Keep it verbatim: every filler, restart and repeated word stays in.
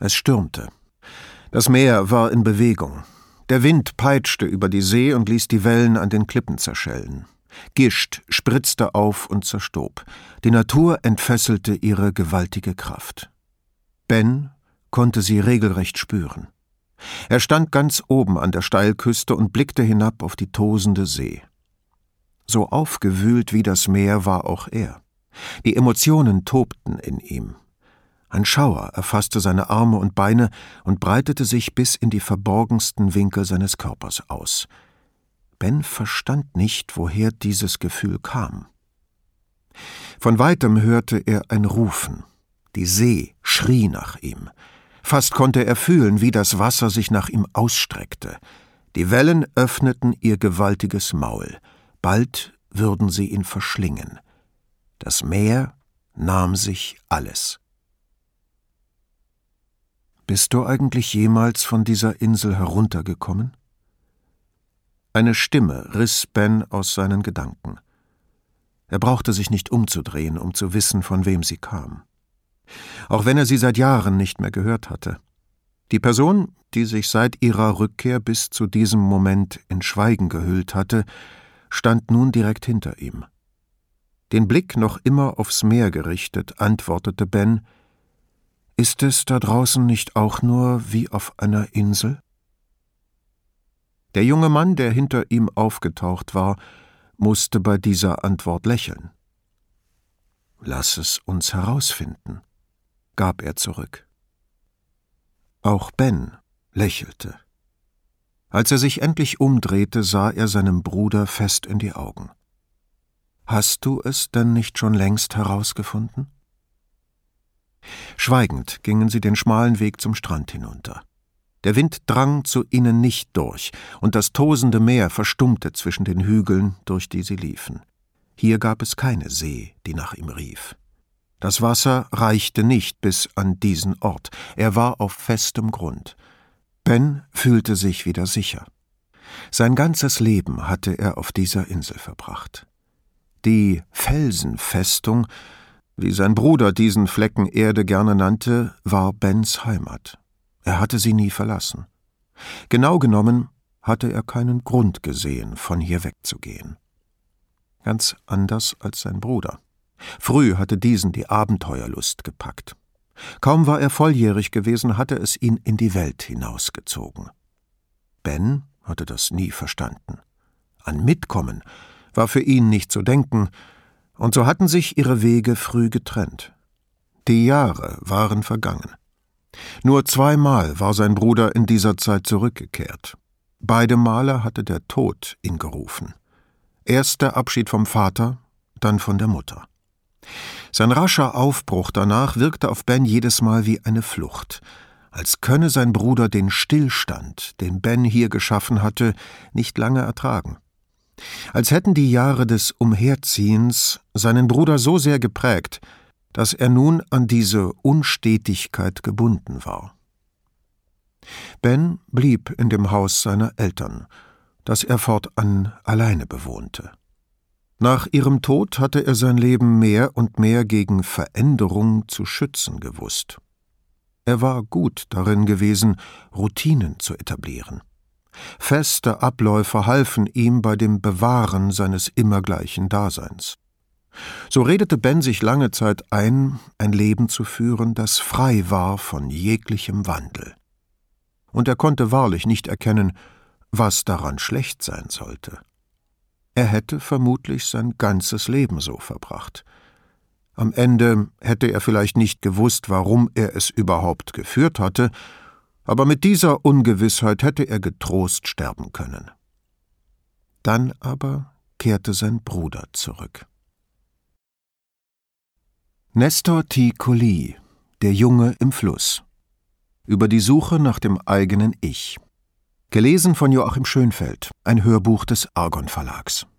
Es stürmte. Das Meer war in Bewegung. Der Wind peitschte über die See und ließ die Wellen an den Klippen zerschellen. Gischt spritzte auf und zerstob. Die Natur entfesselte ihre gewaltige Kraft. Ben konnte sie regelrecht spüren. Er stand ganz oben an der Steilküste und blickte hinab auf die tosende See. So aufgewühlt wie das Meer war auch er. Die Emotionen tobten in ihm. Ein Schauer erfasste seine Arme und Beine und breitete sich bis in die verborgensten Winkel seines Körpers aus. Ben verstand nicht, woher dieses Gefühl kam. Von weitem hörte er ein Rufen. Die See schrie nach ihm. Fast konnte er fühlen, wie das Wasser sich nach ihm ausstreckte. Die Wellen öffneten ihr gewaltiges Maul. Bald würden sie ihn verschlingen. Das Meer nahm sich alles. »Bist du eigentlich jemals von dieser Insel heruntergekommen?« Eine Stimme riss Ben aus seinen Gedanken. Er brauchte sich nicht umzudrehen, um zu wissen, von wem sie kam. Auch wenn er sie seit Jahren nicht mehr gehört hatte. Die Person, die sich seit ihrer Rückkehr bis zu diesem Moment in Schweigen gehüllt hatte, stand nun direkt hinter ihm. Den Blick noch immer aufs Meer gerichtet, antwortete Ben: »Ist es da draußen nicht auch nur wie auf einer Insel?« Der junge Mann, der hinter ihm aufgetaucht war, musste bei dieser Antwort lächeln. »Lass es uns herausfinden«, gab er zurück. Auch Ben lächelte. Als er sich endlich umdrehte, sah er seinem Bruder fest in die Augen. »Hast du es denn nicht schon längst herausgefunden?« Schweigend gingen sie den schmalen Weg zum Strand hinunter. Der Wind drang zu ihnen nicht durch, und das tosende Meer verstummte zwischen den Hügeln, durch die sie liefen. Hier gab es keine See, die nach ihm rief. Das Wasser reichte nicht bis an diesen Ort, er war auf festem Grund. Ben fühlte sich wieder sicher. Sein ganzes Leben hatte er auf dieser Insel verbracht. Die Felsenfestung, wie sein Bruder diesen Flecken Erde gerne nannte, war Bens Heimat. Er hatte sie nie verlassen. Genau genommen hatte er keinen Grund gesehen, von hier wegzugehen. Ganz anders als sein Bruder. Früh hatte diesen die Abenteuerlust gepackt. Kaum war er volljährig gewesen, hatte es ihn in die Welt hinausgezogen. Ben hatte das nie verstanden. An Mitkommen war für ihn nicht zu denken, und so hatten sich ihre Wege früh getrennt. Die Jahre waren vergangen. Nur zweimal war sein Bruder in dieser Zeit zurückgekehrt. Beide Male hatte der Tod ihn gerufen. Erst der Abschied vom Vater, dann von der Mutter. Sein rascher Aufbruch danach wirkte auf Ben jedes Mal wie eine Flucht, als könne sein Bruder den Stillstand, den Ben hier geschaffen hatte, nicht lange ertragen. Als hätten die Jahre des Umherziehens seinen Bruder so sehr geprägt, dass er nun an diese Unstetigkeit gebunden war. Ben blieb in dem Haus seiner Eltern, das er fortan alleine bewohnte. Nach ihrem Tod hatte er sein Leben mehr und mehr gegen Veränderung zu schützen gewusst. Er war gut darin gewesen, Routinen zu etablieren. Feste Abläufe halfen ihm bei dem Bewahren seines immergleichen Daseins. So redete Ben sich lange Zeit ein, ein Leben zu führen, das frei war von jeglichem Wandel. Und er konnte wahrlich nicht erkennen, was daran schlecht sein sollte. Er hätte vermutlich sein ganzes Leben so verbracht. Am Ende hätte er vielleicht nicht gewusst, warum er es überhaupt geführt hatte, aber mit dieser Ungewissheit hätte er getrost sterben können. Dann aber kehrte sein Bruder zurück. Nestor T. Collie, Der Junge im Fluss. Über die Suche nach dem eigenen Ich. Gelesen von Joachim Schönfeld, ein Hörbuch des Argon Verlags.